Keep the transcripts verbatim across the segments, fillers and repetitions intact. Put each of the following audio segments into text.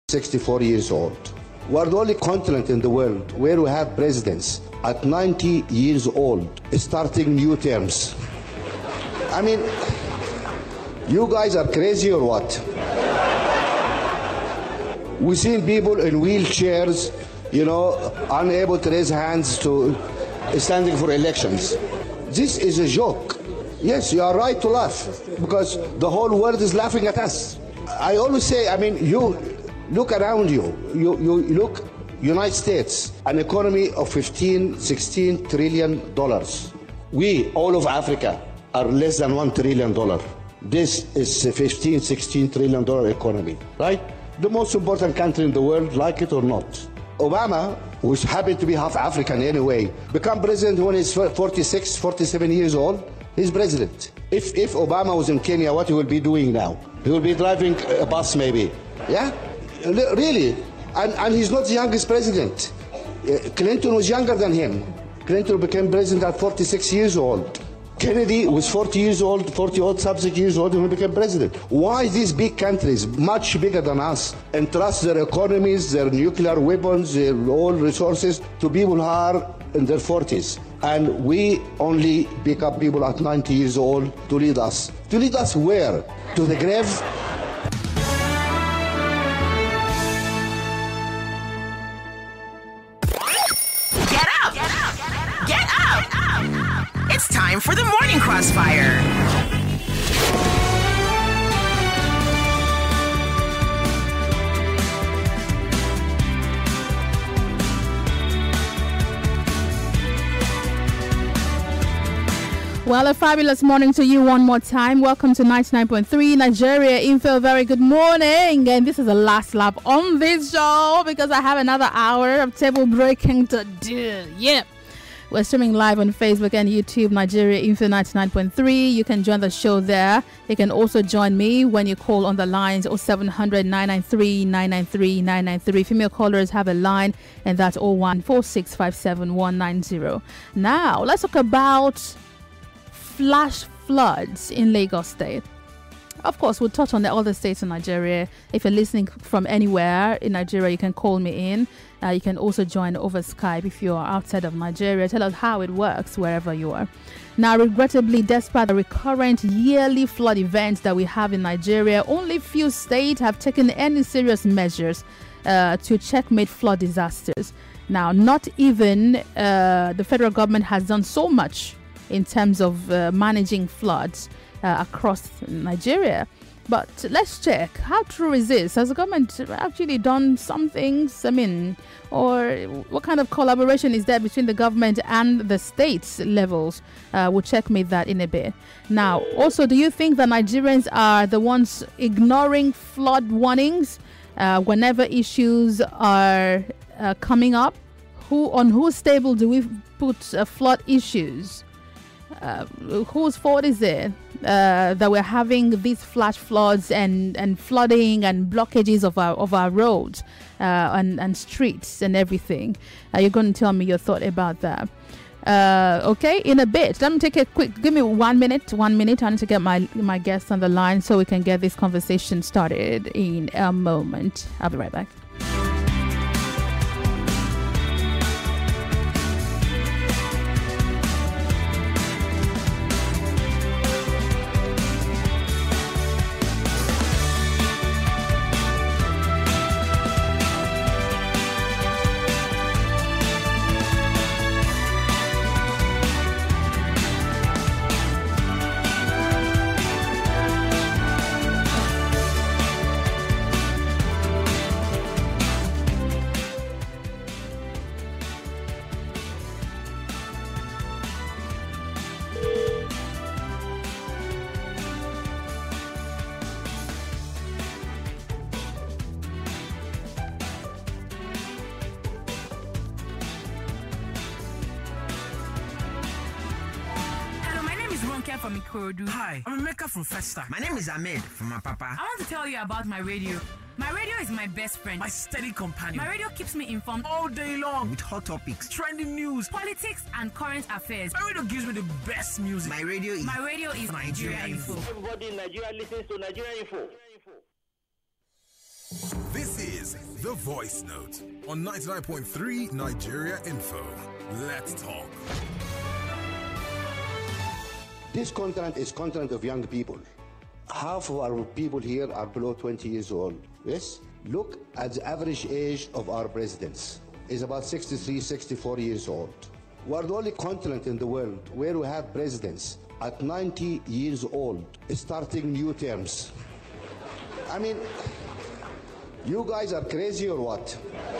sixty-four years old. We're the only continent in the world where we have presidents at ninety years old starting new terms. I mean, you guys are crazy or what? We've seen people in wheelchairs, you know, unable to raise hands to standing for elections. This is a joke. Yes, you are right to laugh because the whole world is laughing at us. I always say, I mean, you look around you. You, you look, United States, an economy of fifteen, sixteen trillion dollars. We, all of Africa, are less than one trillion dollars. This is a fifteen, sixteen trillion dollar economy, right? The most important country in the world, like it or not. Obama, who's happy to be half African anyway, become president when he's forty-six, forty-seven years old. He's president. If if Obama was in Kenya, what he will be doing now? He will be driving a bus maybe. Yeah? Really? And, and he's not the youngest president. Clinton was younger than him. Clinton became president at forty-six years old. Kennedy was forty years old, forty odd subsequent years old when he became president. Why these big countries, much bigger than us, entrust their economies, their nuclear weapons, their oil resources to people who are in their forties? And we only pick up people at ninety years old to lead us. To lead us where? To the grave? Get up! Get up! Get up! Get up! It's time for the Morning Crossfire. Well, a fabulous morning to you one more time. Welcome to ninety-nine point three Nigeria Info. Very good morning. And this is the last lap on this show because I have another hour of table breaking to do. Yeah. We're streaming live on Facebook and YouTube, Nigeria Info ninety-nine point three. You can join the show there. You can also join me when you call on the lines oh seven hundred, nine nine three, nine nine three, nine nine three. Female callers have a line, and that's oh one four six five seven one nine zero. Now, let's talk about flash floods in Lagos State. Of course, we'll touch on the other states in Nigeria. If you're listening from anywhere in Nigeria, you can call me in. Uh, you can also join over Skype if you are outside of Nigeria. Tell us how it works wherever you are. Now, regrettably, despite the recurrent yearly flood events that we have in Nigeria, only few states have taken any serious measures uh, to checkmate flood disasters. Now, not even uh, the federal government has done so much in terms of uh, managing floods uh, across Nigeria. But let's check. How true is this? Has the government actually done some things? I mean, or what kind of collaboration is there between the government and the states levels? Uh, we'll checkmate that in a bit. Now, also, do you think that Nigerians are the ones ignoring flood warnings uh, whenever issues are uh, coming up? Who on whose table do we put uh, flood issues? Uh, whose fault is it uh, that we're having these flash floods and, and flooding and blockages of our of our roads uh, and, and streets and everything? Uh, you're going to tell me your thought about that. Uh, okay, in a bit. Let me take a quick, give me one minute, one minute. I need to get my, my guests on the line so we can get this conversation started in a moment. I'll be right back. Hi, I'm Emeka from Festa. My name is Ahmed from my papa. I want to tell you about my radio. My radio is my best friend, my steady companion. My radio keeps me informed all day long with hot topics, trending news, politics, and current affairs. My radio gives me the best music. My radio is my radio is Nigeria, Nigeria Info. Everybody in Nigeria listens to Nigeria Info. This is your voice note on ninety-nine point three Nigeria Info. Let's talk. This continent is continent of young people. Half of our people here are below twenty years old. Yes? Look at the average age of our presidents. It's about sixty-three, sixty-four years old. We're the only continent in the world where we have presidents at ninety years old starting new terms. I mean, you guys are crazy or what?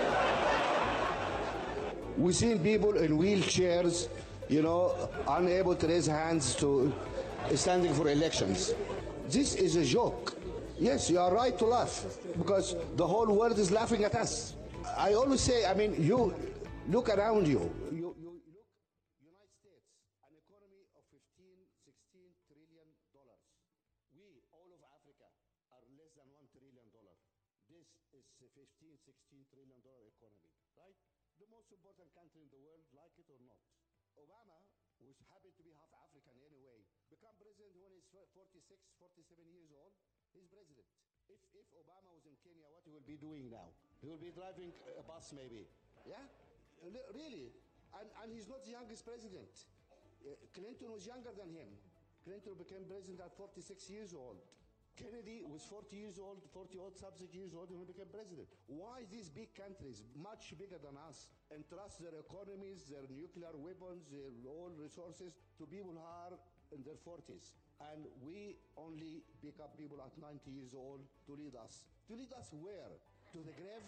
We've seen people in wheelchairs, you know, unable to raise hands to standing for elections. This is a joke. Yes, you are right to laugh because the whole world is laughing at us. I always say, I mean, you look around you. You, you look, United States, an economy of fifteen, sixteen trillion dollars. We, all of Africa, are less than one trillion dollars. This is a fifteen, sixteen trillion dollar economy, right? The most important country in the world, like it or not. Obama, who happened to be half African anyway, become president when he's forty-six, forty-seven years old. He's president. If, if Obama was in Kenya, what he will be doing now? He will be driving a bus maybe. Yeah? Really? And, and he's not the youngest president. Uh, Clinton was younger than him. Clinton became president at forty-six years old. Kennedy was forty years old, forty old, subsequent years old when he became president. Why these big countries, much bigger than us, entrust their economies, their nuclear weapons, their oil resources to people who are in their forties? And we only pick up people at ninety years old to lead us. To lead us where? To the grave?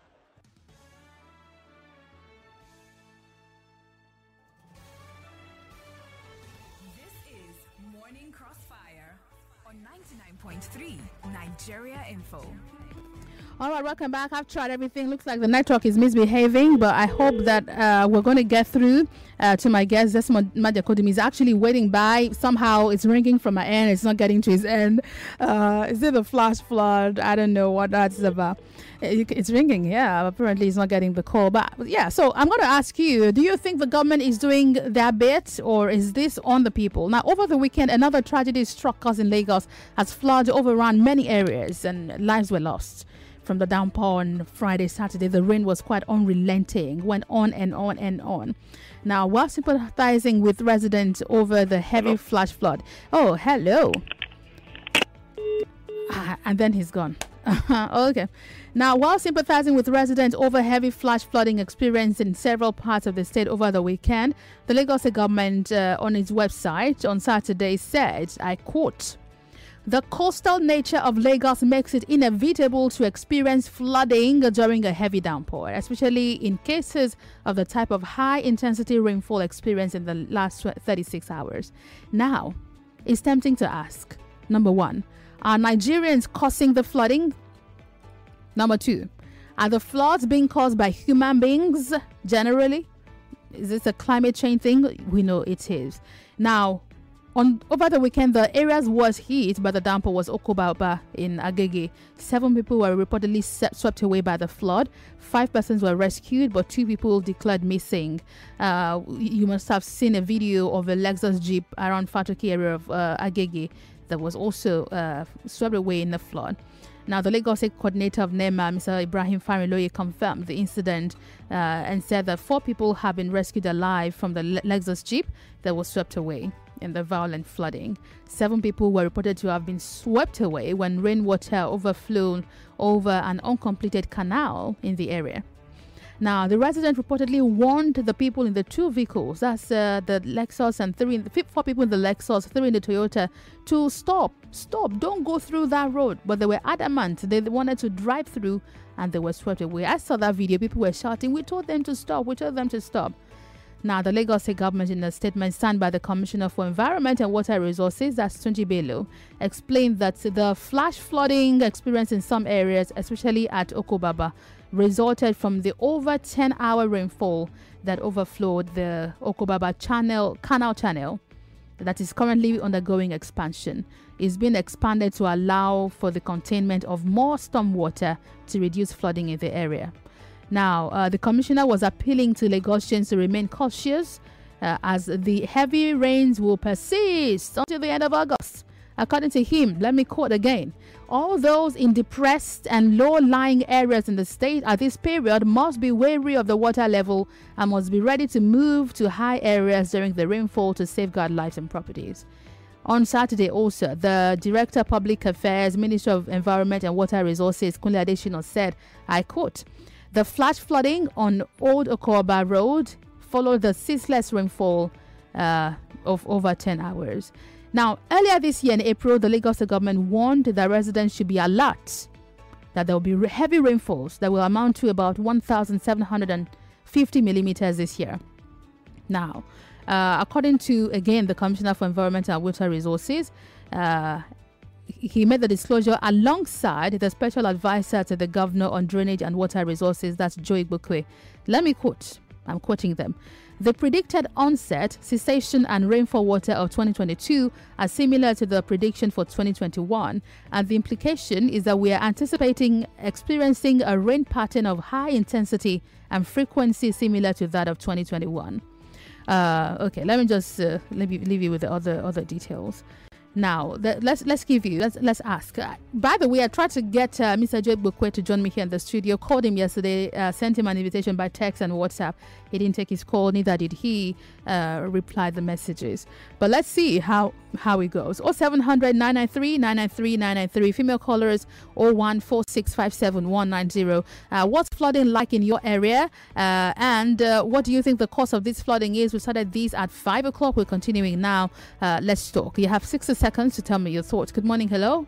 This is Morning Crossfire on ninety-nine point three Nigeria Info. All right, welcome back. I've tried everything. Looks like the network is misbehaving, but I hope that uh, we're going to get through uh, to my guest. Desmond Majakodumi is actually waiting by. Somehow it's ringing from my end. It's not getting to his end. Uh, is it the flash flood? I don't know what that's about. It's ringing, yeah. Apparently he's not getting the call. But yeah, so I'm going to ask you, do you think the government is doing their bit, or is this on the people? Now, over the weekend, another tragedy struck us in Lagos as flood overran many areas and lives were lost. From the downpour on Friday, Saturday, the rain was quite unrelenting, went on and on and on. Now, while sympathizing with residents over the heavy hello. flash flood. Oh, hello. Ah, and then he's gone. Okay. Now, while sympathizing with residents over heavy flash flooding experienced in several parts of the state over the weekend, the Lagos government uh, on its website on Saturday said, I quote, "The coastal nature of Lagos makes it inevitable to experience flooding during a heavy downpour, especially in cases of the type of high-intensity rainfall experienced in the last thirty-six hours. Now, it's tempting to ask, number one, are Nigerians causing the flooding? Number two, are the floods being caused by human beings generally? Is this a climate change thing? We know it is. Now, On over the weekend, the areas was hit by the downpour was Okobaba in Agege. Seven people were reportedly swept away by the flood. Five persons were rescued, but two people declared missing. Uh, you must have seen a video of a Lexus Jeep around Fatoki area of uh, Agege that was also uh, swept away in the flood. Now, the Lagos State coordinator of NEMA, Mister Ibrahim Familoye, confirmed the incident uh, and said that four people have been rescued alive from the Lexus Jeep that was swept away in the violent flooding. Seven people were reported to have been swept away when rainwater overflowed over an uncompleted canal in the area. Now, the resident reportedly warned the people in the two vehicles, that's uh, the Lexus and three, four people in the Lexus, three in the Toyota, to stop, stop, don't go through that road. But they were adamant. They wanted to drive through and they were swept away. I saw that video. People were shouting, we told them to stop, we told them to stop. Now, the Lagos State government, in a statement signed by the Commissioner for Environment and Water Resources, that's Tunji Bello, explained that the flash flooding experienced in some areas, especially at Okobaba, resulted from the over ten hour rainfall that overflowed the Okobaba channel, canal channel that is currently undergoing expansion. It's been expanded to allow for the containment of more storm water to reduce flooding in the area. Now, uh, the commissioner was appealing to Lagosians to remain cautious uh, as the heavy rains will persist until the end of August. According to him, let me quote again, all those in depressed and low-lying areas in the state at this period must be wary of the water level and must be ready to move to high areas during the rainfall to safeguard lives and properties. On Saturday also, the Director of Public Affairs, Minister of Environment and Water Resources, Kunle Adesina, said, I quote, the flash flooding on Old Okoba Road followed the ceaseless rainfall uh, of over ten hours. Now, earlier this year in April, the Lagos government warned that residents should be alert that there will be heavy rainfalls that will amount to about one thousand seven hundred fifty millimeters this year. Now, uh, according to, again, the Commissioner for Environment and Water Resources, uh, he made the disclosure alongside the Special Advisor to the Governor on Drainage and Water Resources, that's Joe Igbokwe. Let me quote, I'm quoting them. The predicted onset, cessation and rainfall water of twenty twenty-two are similar to the prediction for twenty twenty-one, and the implication is that we are anticipating experiencing a rain pattern of high intensity and frequency similar to that of twenty twenty-one. Uh, okay, let me just uh, let me leave you with the other other details. Now, the, let's let's give you let's let's ask. Uh, by the way, I tried to get uh, Mister Joe Igbokwe to join me here in the studio. Called him yesterday, uh, sent him an invitation by text and WhatsApp. He didn't take his call, neither did he uh, reply the messages. But let's see how how it goes. oh seven hundred, nine nine three, nine nine three, nine nine three. Female callers oh one four six five seven one nine zero. Uh, what's flooding like in your area? Uh, and uh, what do you think the cause of this flooding is? We started these at five o'clock. We're continuing now. Uh, let's talk. You have sixty seconds to tell me your thoughts. Good morning. Hello.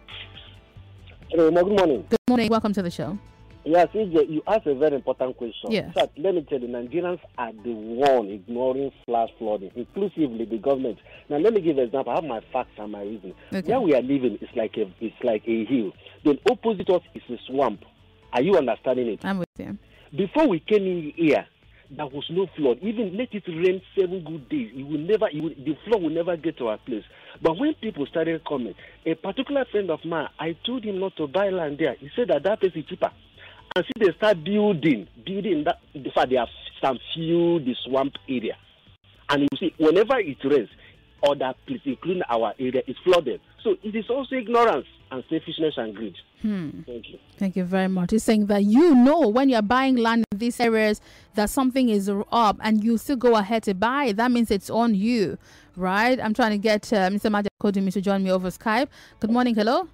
Hello. Good morning. Good morning. Welcome to the show. Yes, you asked a very important question. Yes. In fact, let me tell you, Nigerians are the one ignoring flash flooding, inclusively the government. Now, let me give an example. I have my facts and my reason. Okay. Where we are living is like a it's like a hill. Then opposite us is a swamp. Are you understanding it? I'm with you. Before we came in here, there was no flood. Even let it rain seven good days, it will never. It will, the flood will never get to our place. But when people started coming, a particular friend of mine, I told him not to buy land there. He said that that place is cheaper. And see, they start building, building that. In fact, they have some fill the swamp area. And you see, whenever it rains, other places, including our area, is flooded. So it is also ignorance and selfishness and greed. Hmm. Thank you. Thank you very much. He's saying that you know when you're buying land in these areas that something is up and you still go ahead to buy it. That means it's on you, right? I'm trying to get uh, Mister Majid Kodumi to join me over Skype. Good morning. Hello.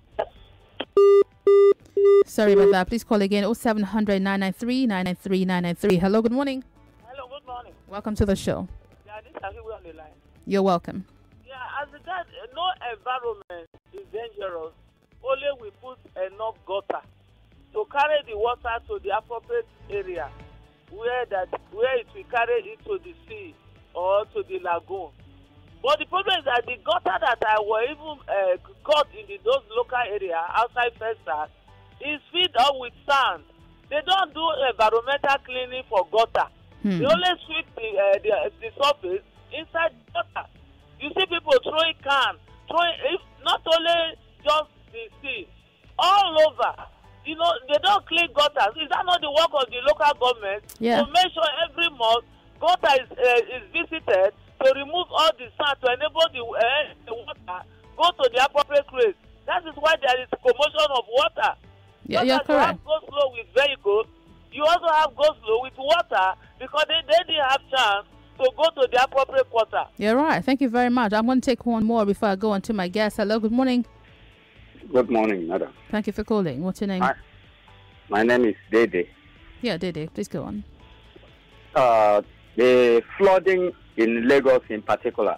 Sorry about that. Please call again. oh seven hundred, nine nine three, nine nine three, nine nine three. Hello. Good morning. Hello. Good morning. Welcome to the show. Yeah, this is Akiwe on the line. You're welcome. Yeah, as regards, no environment is dangerous. Only we put enough gutter to carry the water to the appropriate area where that where it will carry it to the sea or to the lagoon. But the problem is that the gutter that I were even uh, cut in the, those local area outside Festa is filled up with sand. They don't do environmental cleaning for gutter. Hmm. They only sweep the, uh, the, uh, the surface inside the gutter. You see people throwing can, throwing, if not only just the sea, all over. You know, they don't clean gutters. Is that not the work of the local government? Yeah. To make sure every month gutter is, uh, is visited to remove all the sand to enable the, uh, the water go to the appropriate place. That is why there is commotion of water. Yeah, But you're as you have correct. go slow with vehicles, you also have go slow with water because they, they didn't have chance to go to the appropriate quarter. You're right. Thank you very much. I'm going to take one more before I go on to my guest. Hello. Good morning. Good morning, madam. Thank you for calling. What's your name? Hi. My name is Dede. Yeah, Dede. Please go on. Uh, the flooding in Lagos in particular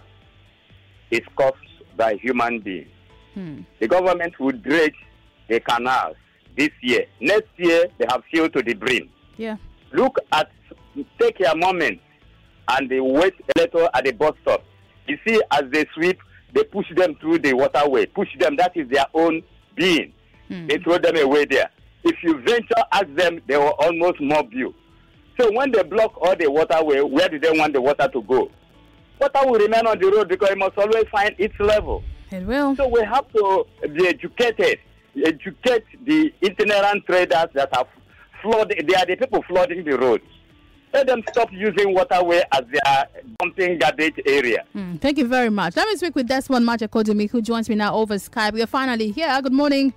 is caused by human beings. Hmm. The government will dredge the canals this year. Next year, they have filled to the brim. Yeah. Look at, take a moment and they wait a little at the bus stop. You see, as they sweep, they push them through the waterway. Push them, that is their own being. Hmm. They throw them away there. If you venture ask them, they will almost mob you. So when they block all the waterway, where do they want the water to go? Water will remain on the road because it must always find its level. It will. So we have to be educated, educate the itinerant traders that have flooded. They are the people flooding the roads. Let them stop using waterway as their dumping garbage area. Mm, thank you very much. Let me speak with Desmond Machakodumi, who joins me now over Skype. We're finally here. Good morning.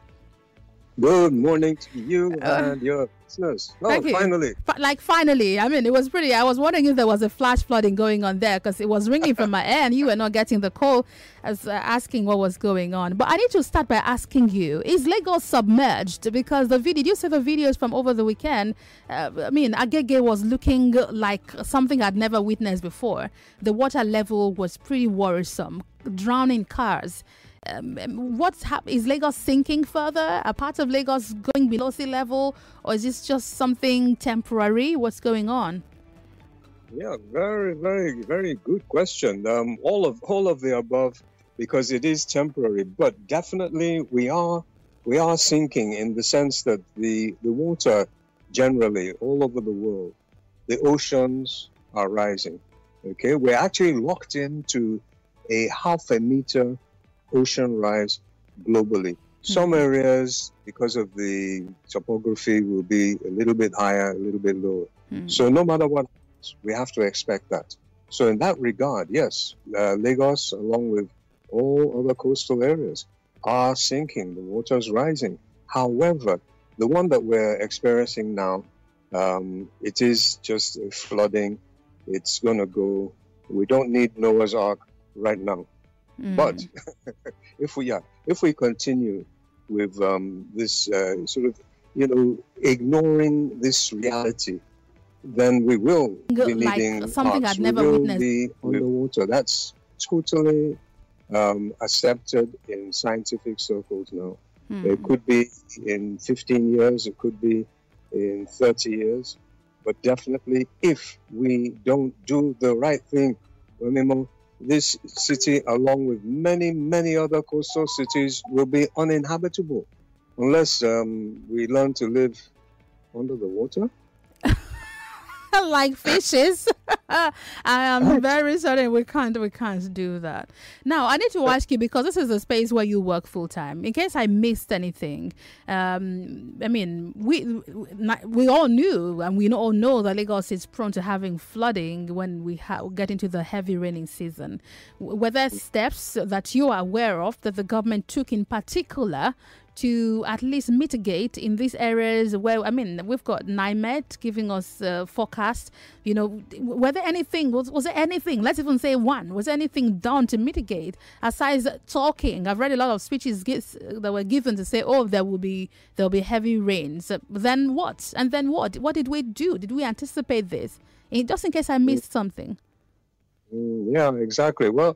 Good morning to you Uh, and your listeners. Oh, Thank you. finally. Fi- like finally, I mean, it was pretty. I was wondering if there was a flash flooding going on there because it was ringing from my end. You were not getting the call as uh, asking what was going on. But I need to start by asking you: is Lagos submerged? Because the video, did you see the videos from over the weekend? Uh, I mean, Agege was looking like something I'd never witnessed before. The water level was pretty worrisome, drowning cars. Um, what's happening? Is Lagos sinking further? Are parts of Lagos going below sea level, or is this just something temporary? What's going on? Yeah, very, very, very good question. Um, all of all of the above, because it is temporary, but definitely we are we are sinking in the sense that the the water generally all over the world, the oceans are rising. Okay, we're actually locked into a half a meter ocean rise globally. Some Mhm. areas, because of the topography, will be a little bit higher, a little bit lower. Hmm. So no matter what, we have to expect that. So in that regard, yes, uh, Lagos, along with all other coastal areas, are sinking. The water's rising. However, the one that we're experiencing now, um, it is just a flooding. It's going to go. We don't need Noah's Ark right now. Mm. But if we yeah, if we continue with um, this uh, sort of, you know, ignoring this reality, then we will Go- be like needing something arcs. I'd never we will witnessed. be underwater. That's totally um, accepted in scientific circles now. Hmm. It could be in fifteen years, it could be in thirty years, but definitely if we don't do the right thing, remember, this city, along with many, many other coastal cities, will be uninhabitable unless um, we learn to live under the water. Like fishes. I am very certain we can't we can't do that. Now I need to ask you, because this is a space where you work full time. In case I missed anything, um, I mean we we all knew and we all know that Lagos is prone to having flooding when we ha- get into the heavy raining season. W- Were there steps that you are aware of that the government took in particular to at least mitigate in these areas where, I mean, we've got NIMET giving us a forecast, you know, were there anything, was, was there anything, let's even say one, was there anything done to mitigate aside talking? I've read a lot of speeches gis- that were given to say, oh, there will be, there'll be heavy rains. Then what? And then what? What did we do? Did we anticipate this? In, just in case I missed something. Mm, yeah, exactly. Well,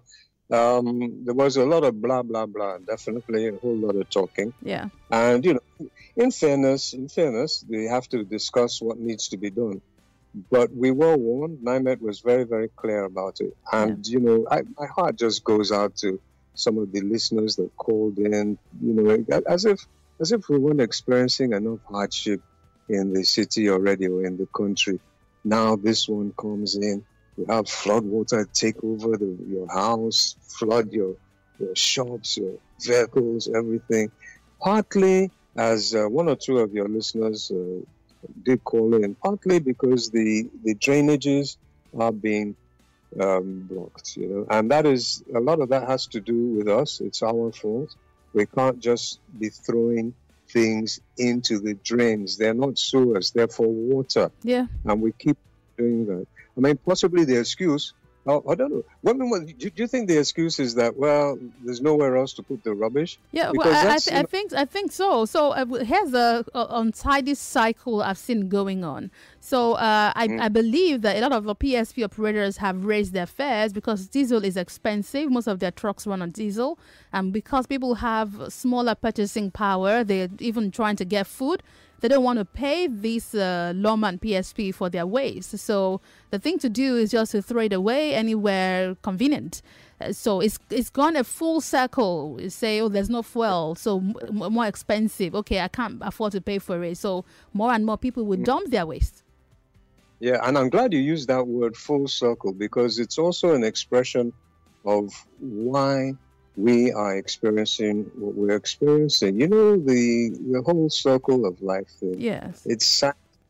um, there was a lot of blah, blah, blah, definitely a whole lot of talking. Yeah. And, you know, in fairness, in fairness, they have to discuss what needs to be done. But we were warned. NIMET was very, very clear about it. And, you know, I, my heart just goes out to some of the listeners that called in, you know, as if as if we weren't experiencing enough hardship in the city already or in the country. Now this one comes in. You have flood water take over the, your house, flood your, your shops, your vehicles, everything. Partly, as uh, one or two of your listeners uh, did call in, partly because the, the drainages are being um, blocked, you know, and that is, a lot of that has to do with us. It's our fault. We can't just be throwing things into the drains. They're not sewers, they're for water. Yeah. And we keep doing that. I mean, possibly the excuse, oh, I don't know. What, what, do, do you think the excuse is that, well, there's nowhere else to put the rubbish? Yeah, Because well, I, I, that's, th- you I know- think I think so. So uh, here's a, a untidy cycle I've seen going on. So uh, I, I believe that a lot of the P S P operators have raised their fares because diesel is expensive. Most of their trucks run on diesel, and because people have smaller purchasing power, they're even trying to get food. They don't want to pay this uh, Loma and P S P for their waste. So the thing to do is just to throw it away anywhere convenient. Uh, so it's it's gone a full circle. You say, oh, there's no fuel, so m- m- more expensive. Okay, I can't afford to pay for it. So more and more people will dump their waste. Yeah, and I'm glad you used that word full circle because it's also an expression of why we are experiencing what we're experiencing. You know, the the whole circle of life thing. Yes. It's science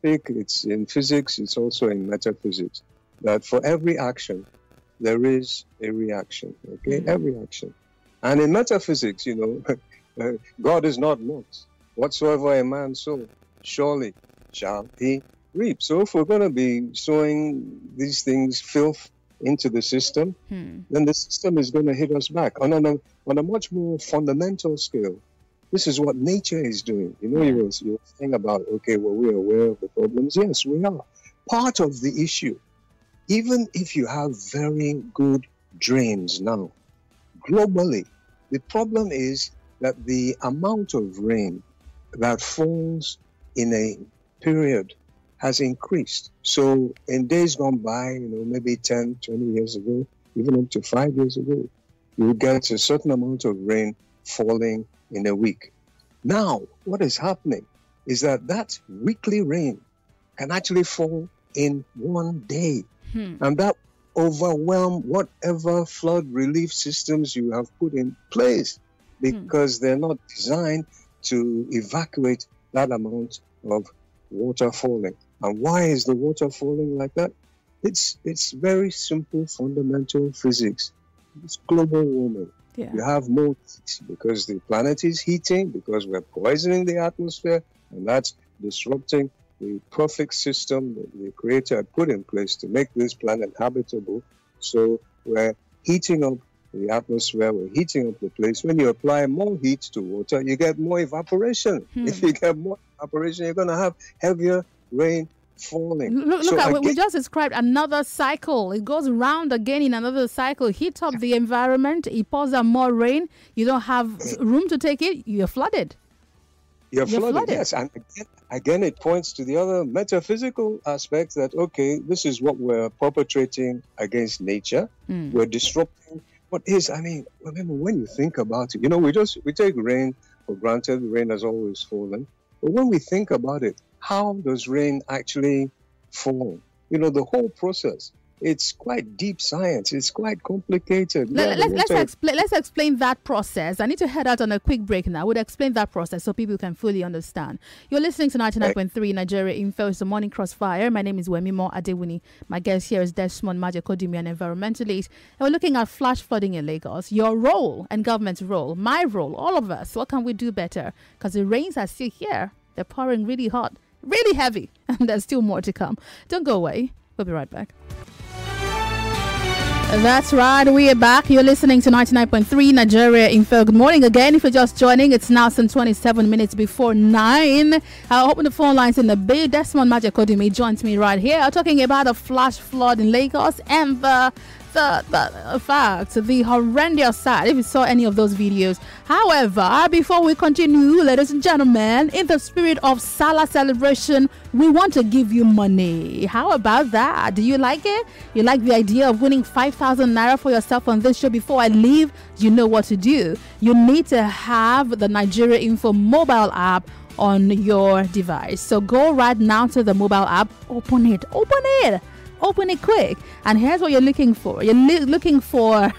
scientific, it's in physics, it's also in metaphysics, that for every action, there is a reaction, okay? Mm-hmm. Every action. And in metaphysics, you know, God is not mocked. Whatsoever a man sow, surely shall he reap. So if we're going to be sowing these things, filth, into the system, hmm. then the system is going to hit us back. On, on, a, on a much more fundamental scale, this is what nature is doing. You know, yeah. you, were, you were saying about, okay, well, we're aware of the problems. Yes, we are. Part of the issue, even if you have very good drains now, globally, the problem is that the amount of rain that falls in a period has increased. So in days gone by, you know, maybe ten, twenty years ago, even up to five years ago, you would get a certain amount of rain falling in a week. Now, what is happening is that that weekly rain can actually fall in one day. Hmm. And that overwhelm whatever flood relief systems you have put in place, because hmm. they're not designed to evacuate that amount of water falling. And why is the water falling like that? It's it's very simple, fundamental physics. It's global warming. Yeah. You have more heat because the planet is heating, because we're poisoning the atmosphere, and that's disrupting the perfect system that the Creator had put in place to make this planet habitable. So we're heating up the atmosphere, we're heating up the place. When you apply more heat to water, you get more evaporation. Hmm. If you get more evaporation, you're going to have heavier rain falling. Look, so look at again, we just described another cycle. It goes round again in another cycle. Heat up the environment, it pours out more rain. You don't have room to take it. You're flooded. You're, You're flooded, flooded. Yes. And again, again, it points to the other metaphysical aspects that, okay, this is what we're perpetrating against nature. Mm. We're disrupting what is, I mean, remember when you think about it, you know, we just, we take rain for granted. Rain has always fallen. But when we think about it, how does rain actually fall? You know, the whole process, it's quite deep science. It's quite complicated. Let, yeah, let's, let's, expl- let's explain that process. I need to head out on a quick break now. We'll explain that process so people can fully understand. You're listening to ninety-nine point three Nigeria Info. It's the Morning Crossfire. My name is Wemimo Adewuni. My guest here is Desmond Majekodimi, an environmentalist. And we're looking at flash flooding in Lagos. Your role and government's role, my role, all of us. What can we do better? Because the rains are still here. They're pouring really hot, really heavy, and there's still more to come. Don't go away. We'll be right back. That's right, we are back. You're listening to ninety-nine point three Nigeria Info. Good morning again. If you're just joining, it's now some twenty-seven minutes before nine. I'll open the phone lines in a bit. Desmond Majekodimi joins me right here, talking about a flash flood in Lagos and the The, the fact, the horrendous side, if you saw any of those videos. However, before we continue, ladies and gentlemen, in the spirit of Salah celebration, we want to give you money. How about that? Do you like it? You like the idea of winning five thousand naira for yourself on this show? Before I leave, you know what to do. You need to have the Nigeria Info mobile app on your device. So go right now to the mobile app, open it, open it. Open it quick, and here's what you're looking for. You're li- looking for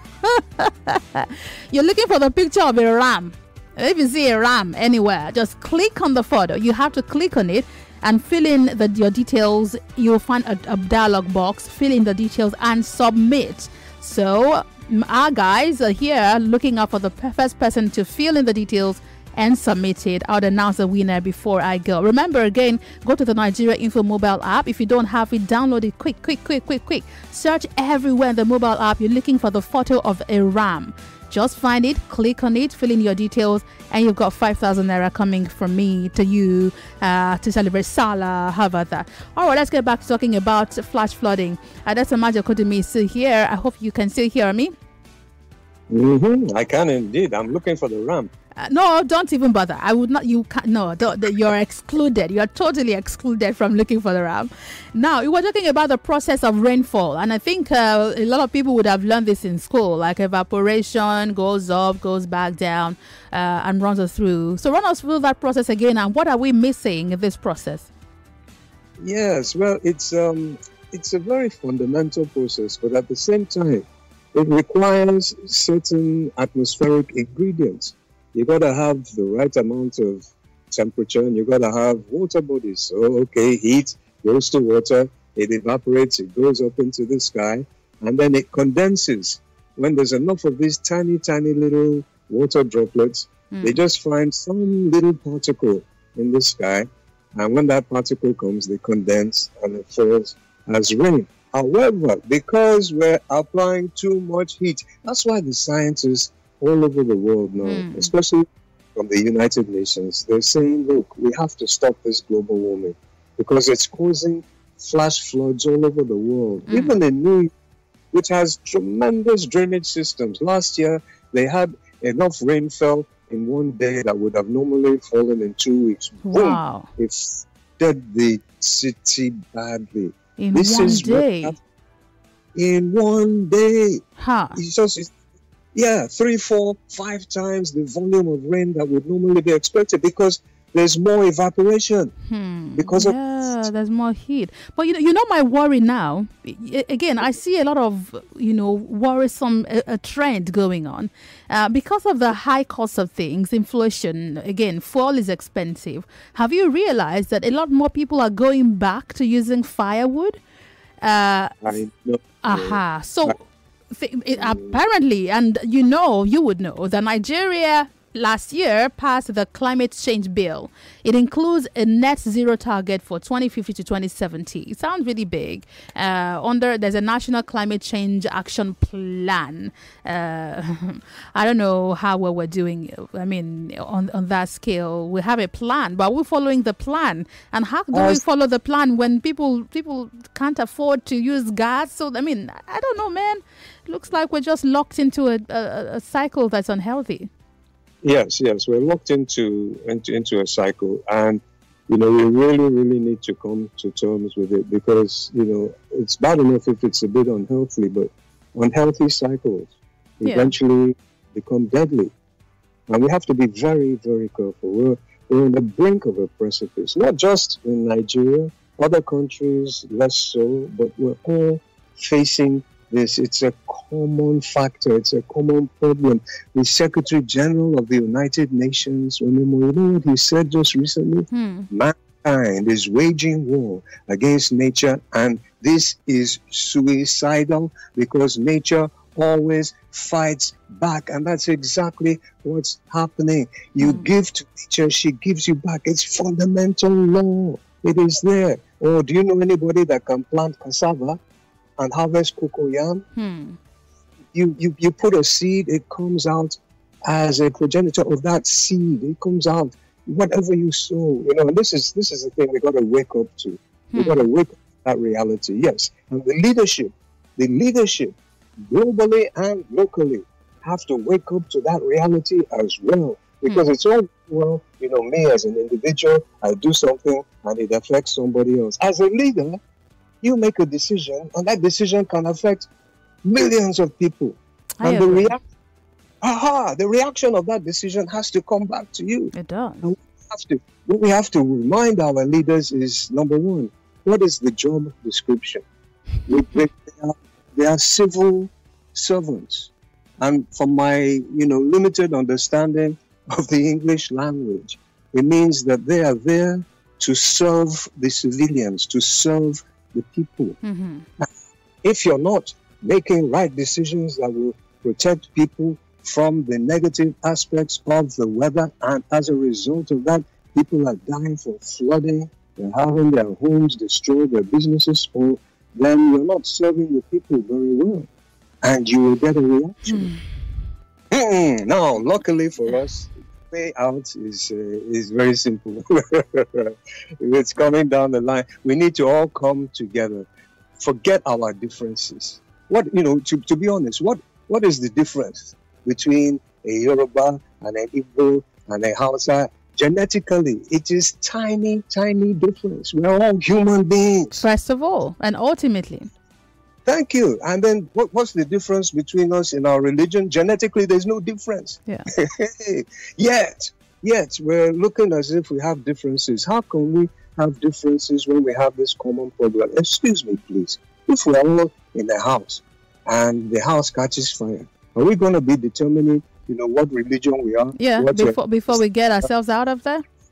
you're looking for the picture of a ram. If you see a ram anywhere, just click on the photo. You have to click on it and fill in the, your details. You'll find a, a dialog box. Fill in the details and submit. So our guys are here looking out for the first person to fill in the details and submit it. I'll announce the winner before I go. Remember, again, go to the Nigeria Info mobile app. If you don't have it, download it quick, quick, quick, quick, quick. Search everywhere in the mobile app. You're looking for the photo of a ram. Just find it, click on it, fill in your details, and you've got five thousand naira coming from me to you uh, to celebrate Salah. How about that? All right, let's get back to talking about flash flooding. Uh, that's Majekodimi still here. I hope you can still hear me. Mm-hmm. I can indeed. I'm looking for the ram. Uh, no, don't even bother. I would not. You can't. No, don't, you're excluded. You're totally excluded from looking for the ram. Now, we were talking about the process of rainfall, and I think uh, a lot of people would have learned this in school. Like evaporation goes up, goes back down, uh, and runs us through. So, run us through that process again. And what are we missing in this process? Yes, well, it's um, it's a very fundamental process, but at the same time, it requires certain atmospheric ingredients. You got to have the right amount of temperature, and you got to have water bodies. So, okay, heat goes to water, it evaporates, it goes up into the sky, and then it condenses. When there's enough of these tiny, tiny little water droplets, mm. they just find some little particle in the sky, and when that particle comes, they condense and it falls as rain. However, because we're applying too much heat, that's why the scientists all over the world now, mm. especially from the United Nations, they're saying, look, we have to stop this global warming because it's causing flash floods all over the world. Mm. Even in New York, which has tremendous drainage systems. Last year, they had enough rainfall in one day that would have normally fallen in two weeks. Wow. Boom. It flooded the city badly. In this one is day? In one day. Huh. It's just, it's, yeah, three, four, five times the volume of rain that would normally be expected because there's more evaporation. Hmm. Because yeah, of there's more heat. But you know, you know my worry now. I- Again, I see a lot of you know worrisome a, a trend going on uh, because of the high cost of things, inflation. Again, fuel is expensive. Have you realized that a lot more people are going back to using firewood? Uh, I know. aha. So th- it, apparently, and you know, you would know that Nigeria last year passed the climate change bill. It includes a net zero target for twenty fifty to twenty seventy. It sounds really big. Uh, under there's a national climate change action plan. Uh, I don't know how well we're doing. I mean, on on that scale, we have a plan, but we're following the plan. And how do we follow the plan when people people can't afford to use gas? So I mean, I don't know, man. It looks like we're just locked into a, a, a cycle that's unhealthy. Yes, yes, we're locked into, into into a cycle, and you know we really, really need to come to terms with it because you know it's bad enough if it's a bit unhealthy, but unhealthy cycles Yeah. eventually become deadly, and we have to be very, very careful. We're we're on the brink of a precipice, not just in Nigeria, other countries less so, but we're all facing this. It's a common factor. It's a common problem. The Secretary General of the United Nations, remember, you know what he said just recently? Hmm. Mankind is waging war against nature, and this is suicidal because nature always fights back, and that's exactly what's happening. You Hmm. give to nature, she gives you back. It's fundamental law. It is there. Or do you know anybody that can plant cassava and harvest cocoyam? Hmm. You, you you put a seed, it comes out as a progenitor of that seed. It comes out whatever you sow. You know, and this is this is the thing we got to wake up to. We Hmm. got to wake up to that reality. Yes, and the leadership, the leadership, globally and locally, have to wake up to that reality as well. Because it's all well, you know, me as an individual, I do something and it affects somebody else. As a leader, you make a decision, and that decision can affect millions of people. I and the agree. react, aha, the reaction of that decision has to come back to you. It does. And we have to, what we have to remind our leaders is number one, what is the job description? We, they, are, they are civil servants, and from my you know limited understanding of the English language, it means that they are there to serve the civilians, to serve the people. Mm-hmm. If you're not making right decisions that will protect people from the negative aspects of the weather, and as a result of that, people are dying from flooding, they're having their homes destroyed, their businesses spoiled, then you're not serving the people very well, and you will get a reaction. Mm. Now, luckily for us, the way out is uh, is very simple. It's coming down the line. We need to all come together. Forget our differences. What you know, to, to be honest, what what is the difference between a Yoruba and an Igbo and a Hausa? Genetically, it is tiny, tiny difference. We're all human beings. First of all, and ultimately. Thank you. And then what, what's the difference between us in our religion? Genetically, there's no difference. Yeah. yet, yet, we're looking as if we have differences. How can we have differences when we have this common problem? Excuse me, please. If we're all in a house and the house catches fire, are we going to be determining, you know, what religion we are? Yeah, what before before we get ourselves out of there?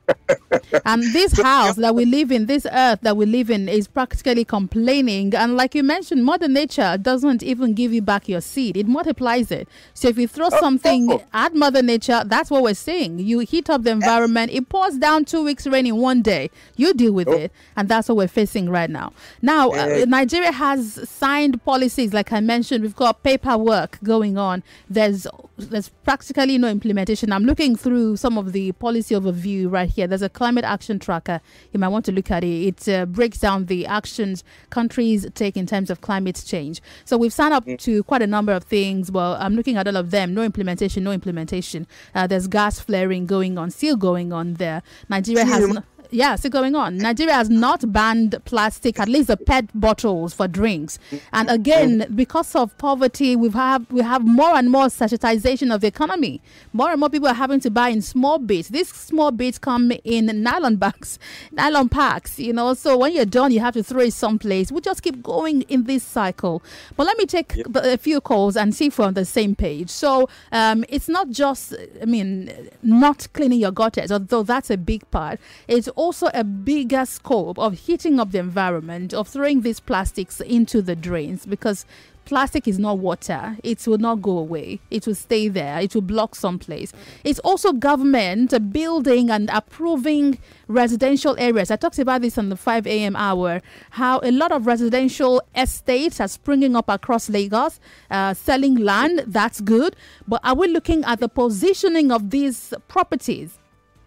And this house that we live in, this earth that we live in, is practically complaining. And like you mentioned, Mother Nature doesn't even give you back your seed. It multiplies it. So if you throw something at Mother Nature, that's what we're saying. You heat up the environment. It pours down two weeks rain in one day. You deal with it. And that's what we're facing right now. Now, uh, Nigeria has signed policies. Like I mentioned, we've got paperwork going on. There's, there's practically no implementation. I'm looking through some of the policy overview right here. There's a climate action tracker. You might want to look at it. It uh, breaks down the actions countries take in terms of climate change. So we've signed up to quite a number of things. Well, I'm looking at all of them. No implementation, no implementation. Uh, there's gas flaring going on, still going on there. Nigeria has... No, yeah, still going on. Nigeria has not banned plastic, at least the P E T bottles for drinks. And again, because of poverty, we have we have more and more sachetization of the economy. More and more people are having to buy in small bits. These small bits come in nylon bags, nylon packs, you know. So when you're done, you have to throw it someplace. We just keep going in this cycle. But let me take yep. a few calls and see if we're on the same page. So um, it's not just, I mean, not cleaning your gutters, although that's a big part. It's also a bigger scope of heating up the environment, of throwing these plastics into the drains, because plastic is not water. It will not go away. It will stay there. It will block someplace. It's also government building and approving residential areas. I talked about this on the five a.m. hour, how a lot of residential estates are springing up across Lagos, uh, selling land. That's good. But are we looking at the positioning of these properties?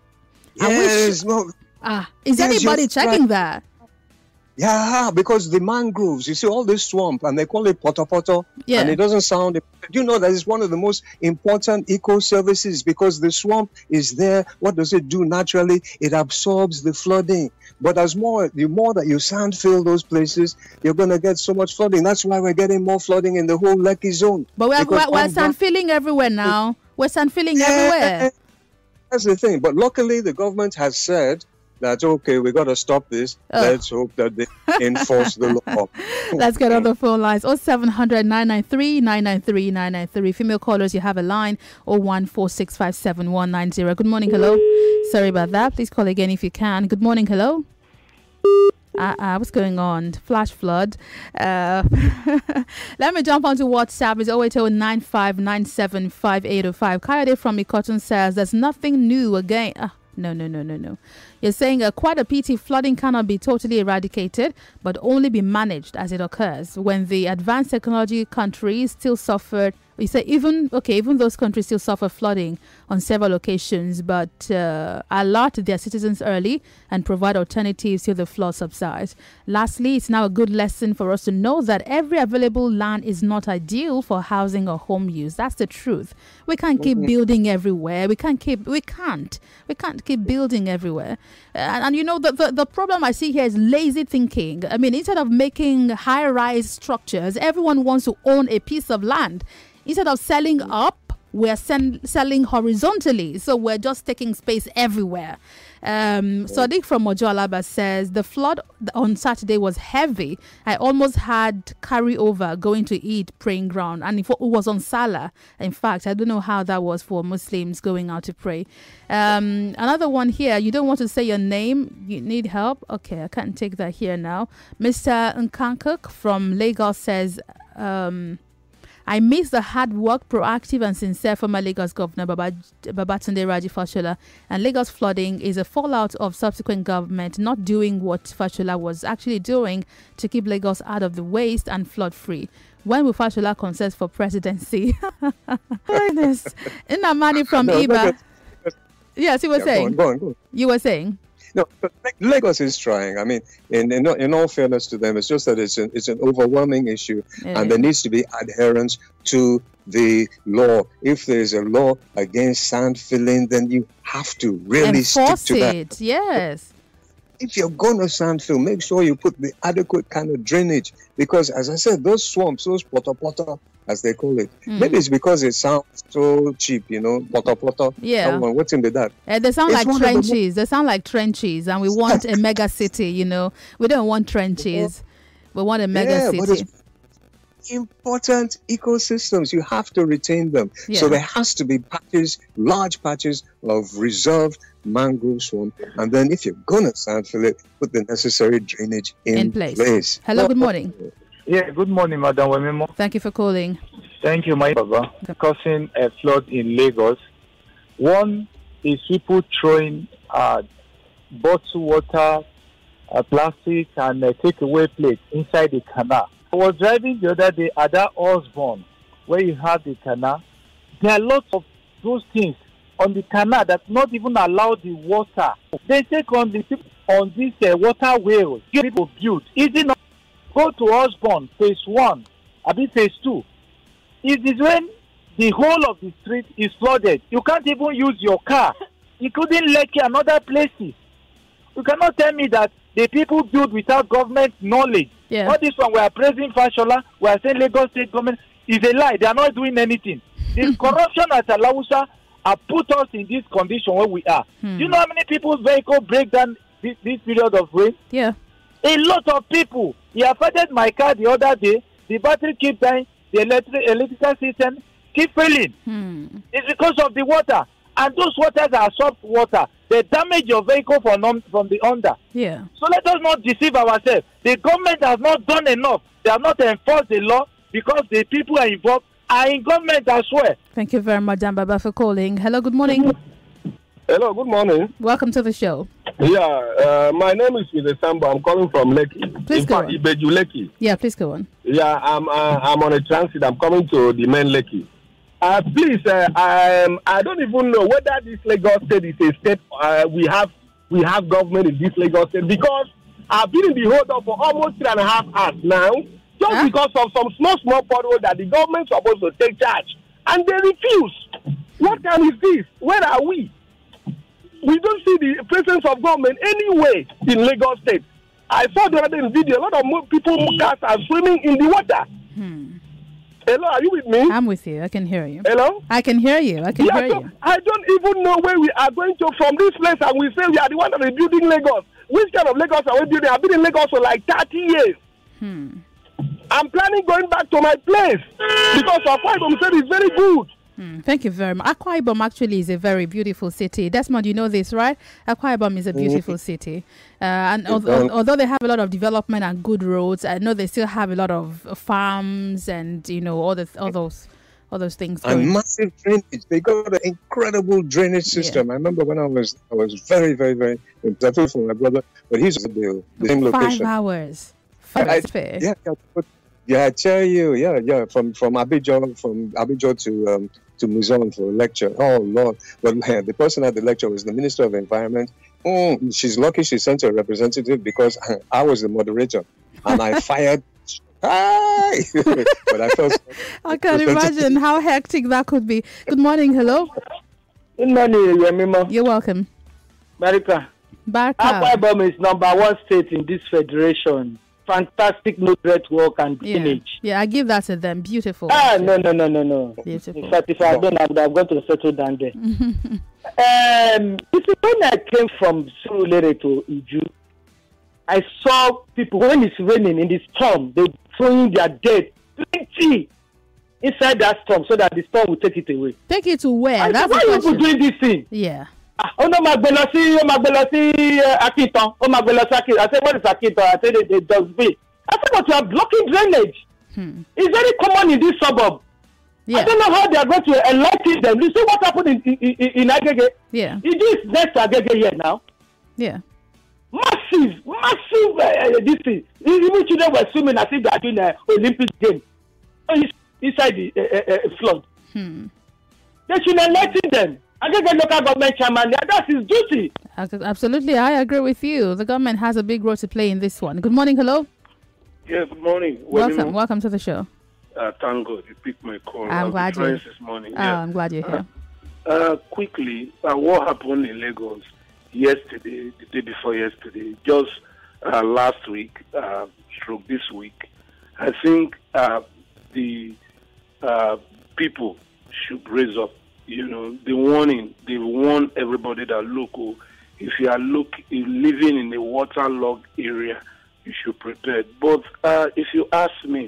Yes, no. Ah, is yes, anybody checking right. that? Yeah, because the mangroves, you see all this swamp, and they call it poto poto, yeah. and it doesn't sound. You know that is one of the most important eco services, because the swamp is there. What does it do naturally? It absorbs the flooding. But as more, the more that you sand fill those places, you're going to get so much flooding. That's why we're getting more flooding in the whole Lekki zone. But we're, we're, we're sand filling everywhere now. We're sand filling yeah, everywhere. That's the thing. But luckily, the government has said that, okay, we got to stop this. Oh. Let's hope that they enforce the law. Let's get on the phone lines. oh seven hundred, nine nine three, nine nine three, nine nine three. Female callers, you have a line. oh one four six five seven one nine zero. Good morning. Hello. Sorry about that. Please call again if you can. Good morning. Hello. Uh, uh, what's going on? Flash flood. Uh, let me jump onto WhatsApp. It's oh eight oh nine five nine seven five eight oh five. Kayode from Ikoton says there's nothing new again. Uh, No, no, no, no, no. You're saying uh, quite a pity flooding cannot be totally eradicated, but only be managed as it occurs. When the advanced technology countries still suffered, you say even, okay, even those countries still suffer flooding on several occasions, but uh, alert their citizens early and provide alternatives till the flood subsides. Lastly, it's now a good lesson for us to know that every available land is not ideal for housing or home use. That's the truth. We can't keep mm-hmm. building everywhere. We can't keep, we can't, we can't keep building everywhere. And, and you know, the, the, the problem I see here is lazy thinking. I mean, instead of making high-rise structures, everyone wants to own a piece of land. Instead of selling up, we're send, selling horizontally. So we're just taking space everywhere. Um, Sadiq from Mojo Alaba says, the flood on Saturday was heavy. I almost had carryover going to eat praying ground. And it was on Salah. In fact, I don't know how that was for Muslims going out to pray. Um, another one here. You don't want to say your name. You need help. Okay, I can't take that here now. Mister Nkankuk from Lagos says... Um, I miss the hard work, proactive and sincere former Lagos Governor Baba, Babatunde Raji Fashola, and Lagos flooding is a fallout of subsequent government not doing what Fashola was actually doing to keep Lagos out of the waste and flood free. When will Fashola contest for presidency? Goodness. Inamani from no, Iba. Yes, you were yeah, saying. Go on, go on, go on. You were saying. No, but Lagos is trying. I mean, in, in in all fairness to them, it's just that it's an it's an overwhelming issue, yeah. and there needs to be adherence to the law. If there is a law against sand filling, then you have to really Enforce stick to it. that. Yes. If you're going to sand fill, make sure you put the adequate kind of drainage, because, as I said, those swamps, those poto poto, as they call it, mm. maybe it's because it sounds so cheap, you know, poto poto. Yeah. Oh, what's in the that? Uh, they sound it's like trenches. The they sound like trenches, and we want a mega city. You know, we don't want trenches. We want a mega yeah, city. But it's, important ecosystems. You have to retain them. Yeah. So there has to be patches, large patches of reserved mangrove swamp. And then if you're going to sandfill it, put the necessary drainage in, In place. place. Hello, good morning. Yeah, good morning, Madam Wemimo. Thank you for calling. Thank you, my Baba. Causing a flood in Lagos. One is people throwing uh, bottled water, uh, plastic, and uh, takeaway plates inside the canal. I was driving the other day at that Osborne, where you have the canal. There are lots of those things on the canal that not even allow the water. They take on the people on this uh, water wheel. People build. Easy not go to Osborne, phase one, I mean phase two. It is when the whole of the street is flooded. You can't even use your car, including Lekki and other places. You cannot tell me that the people build without government knowledge. Yeah. All this one, we are praising Fashola, we are saying Lagos State government is a lie. They are not doing anything. The corruption at Alausa have put us in this condition where we are. Hmm. Do you know how many people's vehicle break down this, this period of rain? Yeah. A lot of people. He affected my car the other day. The battery keep dying. The electric electrical system keep failing. Hmm. It's because of the water. And those waters are soft water. They damage your vehicle from, from the under. Yeah. So let us not deceive ourselves. The government has not done enough. They have not enforced the law because the people are involved are in government as well. Thank you very much, Dan Baba, for calling. Hello, good morning. Hello, good morning. Welcome to the show. Yeah, uh, my name is Mister Sambo. I'm calling from Lekki. Please In go fact, on. Ibeju Lekki. Yeah, please go on. Yeah, I'm uh, I'm on a transit. I'm coming to the main Lekki. Uh, please, uh, I, I don't even know whether this Lagos State is a state. Uh, we have we have government in this Lagos State because I've been in the hold up for almost three and a half hours now, just huh? because of some small small pothole that the government is supposed to take charge, and they refuse. What kind is this? Where are we? We don't see the presence of government anywhere in Lagos State. I saw the other video. A lot of people, cars are swimming in the water. Hmm. Hello, are you with me? I'm with you. I can hear you. Hello? I can hear you. I can yeah, hear so you. I don't even know where we are going to from this place, and we say we are the one that is building Lagos. Which kind of Lagos are we building? I've been in Lagos for like thirty years. Hmm. I'm planning going back to my place because Akwa Ibom said it's very good. Hmm. Thank you very much. Akwa Ibom actually is a very beautiful city. Desmond, you know this, right? Akwa Ibom is a beautiful mm-hmm. city. Uh, and al- al- although they have a lot of development and good roads, I know they still have a lot of farms and, you know, all, the, all those all those things. And going. massive drainage. They got an incredible drainage system. Yeah. I remember when I was I was very, very, very impressed for my brother, but he's at the, the same location. Five hours. Five I, hours fair. Yeah, yeah, but, yeah, I tell you, yeah, yeah, from from Abidjan, from Abidjan to um, to Mizon for a lecture. Oh Lord! But man, the person at the lecture was the Minister of Environment. Mm, she's lucky she sent a representative because I was the moderator, and I fired. Hi! But I felt. I can imagine how hectic that could be. Good morning. Hello. Good morning, Yemima. You're welcome. Barika. Barika. Akwa Ibom is number one state in this federation. Fantastic no great work and drainage. Yeah. yeah, I give that to them. Beautiful. Ah, no, no, no, no, no. Beautiful. In fact, if I had done, I would have gone to settle down there. um, you see, when I came from Surulere to Iju, I saw people, when it's raining in the storm, they're throwing their dead plenty inside that storm so that the storm will take it away. Take it to where? I That's said, why are you doing this thing? Yeah. Oh no, my Belasi, oh my Belasi, Akiton, oh my Belasi. I said, what is Akiton? I said, it, it does be. I said, but you are blocking drainage. Hmm. It's very common in this suburb. Yeah. I don't know how they are going to enlighten them. You see what happened in in, in, in Agege? Yeah. It is next to Agege here now. Yeah. Massive, massive uh, this thing. Even children were swimming as if they are doing an Olympic game inside the uh, uh, flood. Hmm. They should enlighten them. I think the local government chairman, that's his duty. Absolutely, I agree with you. The government has a big role to play in this one. Good morning, hello. Yeah, good morning. Welcome, welcome, welcome to the show. Uh, thank God you picked my call. I'm glad you. This morning. Oh, yeah. I'm glad you're here. Uh, uh, quickly, uh, what happened in Lagos yesterday, the day before yesterday, just uh, last week, uh, stroke this week? I think uh, the uh, people should raise up. You know, the warning, they warn everybody that, look, oh, if you are look, if living in a waterlogged area, you should prepare. But uh, if you ask me,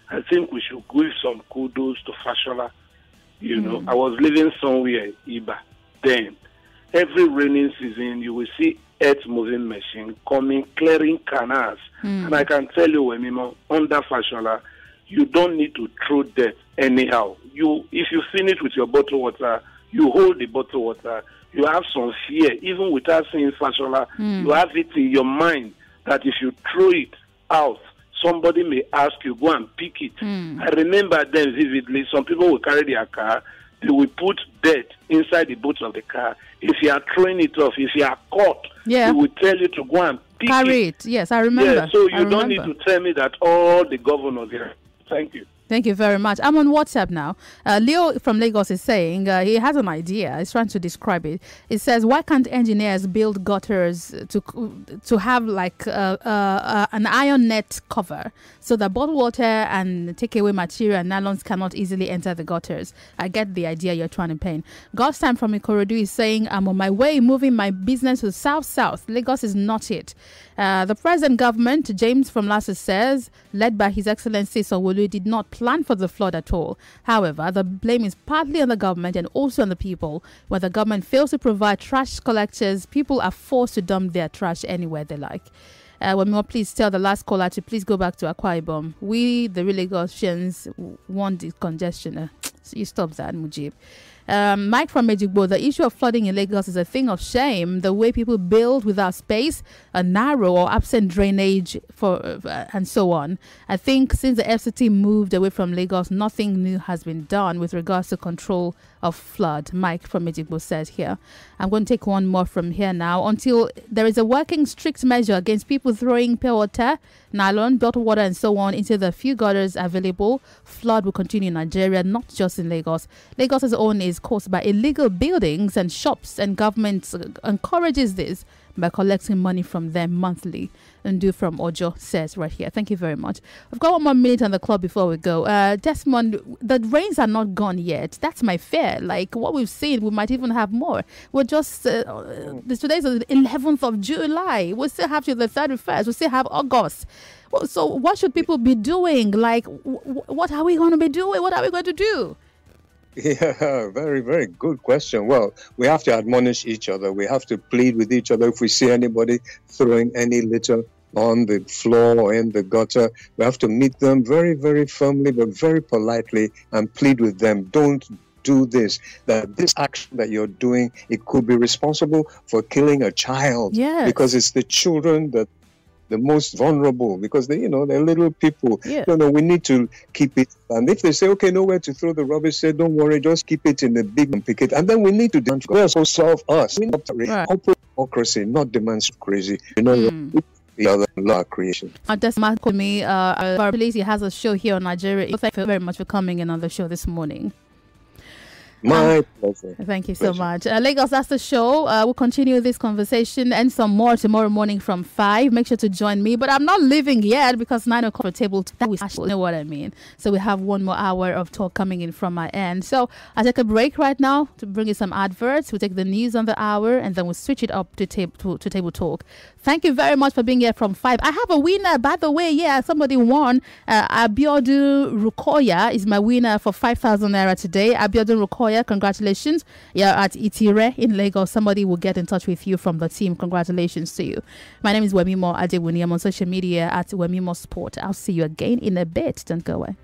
I think we should give some kudos to Fashola. You know, Mm. I was living somewhere, Iba. Then, every raining season, you will see earth moving machine coming, clearing canals. Mm. And I can tell you, Wemimo, under Fashola, you don't need to throw dirt anyhow. You, if you finish with your bottled water, you hold the bottled water. You have some fear, even without seeing Fashola. Mm. You have it in your mind that if you throw it out, somebody may ask you, go and pick it. Mm. I remember then vividly, some people will carry their car, they will put dirt inside the boot of the car. If you are throwing it off, if you are caught, Yeah. they will tell you to go and pick Carry it. Yes, I remember. Yeah, so I you don't remember. need to tell me that all the governors here. Thank you. Thank you very much. I'm on WhatsApp now. Uh, Leo from Lagos is saying uh, he has an idea. He's trying to describe it. It says, why can't engineers build gutters to to have like uh, uh, uh, an iron net cover so that bottled water and takeaway material and nylons cannot easily enter the gutters? I get the idea you're trying to paint. God's Time from Ikorodu is saying, I'm on my way moving my business to South South. Lagos is not it. Uh, the present government, James from Lassa, says, led by His Excellency Sanwo-Olu, did not plan for the flood at all. However, the blame is partly on the government and also on the people. When the government fails to provide trash collectors, people are forced to dump their trash anywhere they like. Uh, when more, please tell the last caller to please go back to Akwa Ibom. We, the real Lagosians, want the congestion. Uh, so you stop that, Mujib. Um, Mike from Ejigbo, the issue of flooding in Lagos is a thing of shame. The way people build without space, a narrow or absent drainage, for uh, and so on. I think since the F C T moved away from Lagos, nothing new has been done with regards to control of flood. Mike from Ejigbo says here. I'm going to take one more from here now. Until there is a working strict measure against people throwing pure water, nylon, bottled water and so on into the few gutters available, flood will continue in Nigeria, not just in Lagos. Lagos's own is caused by illegal buildings and shops, and government encourages this by collecting money from them monthly. Ndu from Ojo says right here. Thank you very much. We've got one more minute on the clock before we go. Uh, Desmond, the rains are not gone yet. That's my fear. Like what we've seen, we might even have more. We're just, uh, today's the eleventh of July. We still have to the thirty-first. We still have August. Well, so what should people be doing? Like, w- w- what are we going to be doing? What are we going to do? Yeah, very, very good question. Well, we have to admonish each other. We have to plead with each other. If we see anybody throwing any litter on the floor or in the gutter, we have to meet them very, very firmly, but very politely, and plead with them. Don't do this. That this action that you're doing, it could be responsible for killing a child. Yes. Because it's the children that the most vulnerable, because they, you know, they're little people. Yeah. No, no, we need to keep it. And if they say, okay, nowhere to throw the rubbish, say, don't worry, just keep it in the big and pick it. And then we need to also solve us. We need to Right. corporate democracy, not demands crazy. You know, Mm. the other law creation. Uh, Desmond called me. Uh, uh, he has a show here on Nigeria. Thank you very much for coming in on the show this morning. My pleasure. Thank you so much. Uh, Lagos, that's the show. Uh, we'll continue this conversation and some more tomorrow morning from five. Make sure to join me. But I'm not leaving yet because nine o'clock for table talk. You know what I mean. So we have one more hour of talk coming in from my end. So I'll take a break right now to bring you some adverts. We'll take the news on the hour and then we'll switch it up to, tab- to, to table talk. Thank you very much for being here from five. I have a winner, by the way. Yeah, somebody won. Uh, Abiodun Rukoya is my winner for five thousand naira today. Abiodun Rukoya, congratulations. You're at Itire in Lagos. Somebody will get in touch with you from the team. Congratulations to you. My name is Wemimo Adewuni. I'm on social media at Wemimo Sport. I'll see you again in a bit. Don't go away.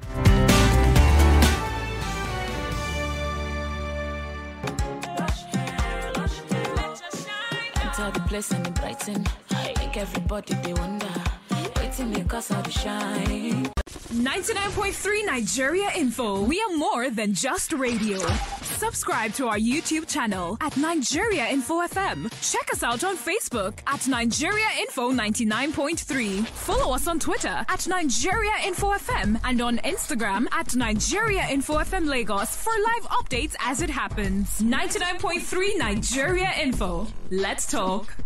Enter the place and it brighten. Make everybody they wonder. Waiting because of the shine. ninety-nine point three Nigeria Info. We are more than just radio. Subscribe to our YouTube channel at Nigeria Info F M. Check us out on Facebook at Nigeria Info ninety-nine point three. Follow us on Twitter at Nigeria Info F M and on Instagram at Nigeria Info F M Lagos for live updates as it happens. ninety-nine point three Nigeria Info. Let's talk.